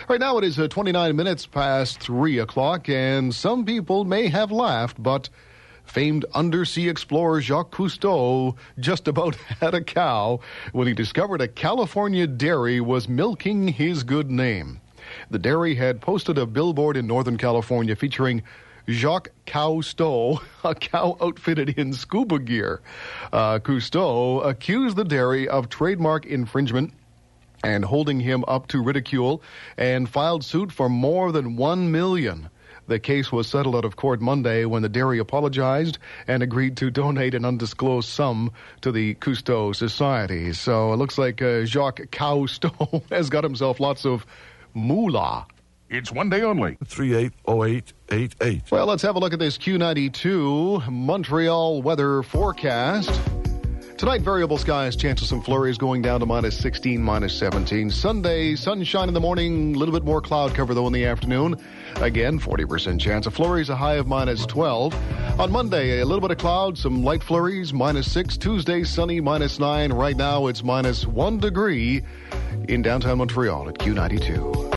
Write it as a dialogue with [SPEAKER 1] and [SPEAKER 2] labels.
[SPEAKER 1] Right now it is 29 minutes past 3 o'clock, and some people may have laughed, but famed undersea explorer Jacques Cousteau just about had a cow when he discovered a California dairy was milking his good name. The dairy had posted a billboard in Northern California featuring Jacques Cousteau, a cow outfitted in scuba gear. Cousteau accused the dairy of trademark infringement and holding him up to ridicule, and filed suit for more than $1 million. The case was settled out of court Monday when the dairy apologized and agreed to donate an undisclosed sum to the Cousteau Society. So it looks like Jacques Cousteau has got himself lots of moolah.
[SPEAKER 2] It's one day only.
[SPEAKER 3] 380888.
[SPEAKER 1] Well, let's have a look at this Q92 Montreal weather forecast. Tonight, variable skies, chance of some flurries going down to minus 16, minus 17. Sunday, sunshine in the morning, a little bit more cloud cover, though, in the afternoon. Again, 40% chance of flurries, a high of minus 12. On Monday, a little bit of cloud, some light flurries, minus 6. Tuesday, sunny, minus 9. Right now, it's minus 1 degree in downtown Montreal at Q92.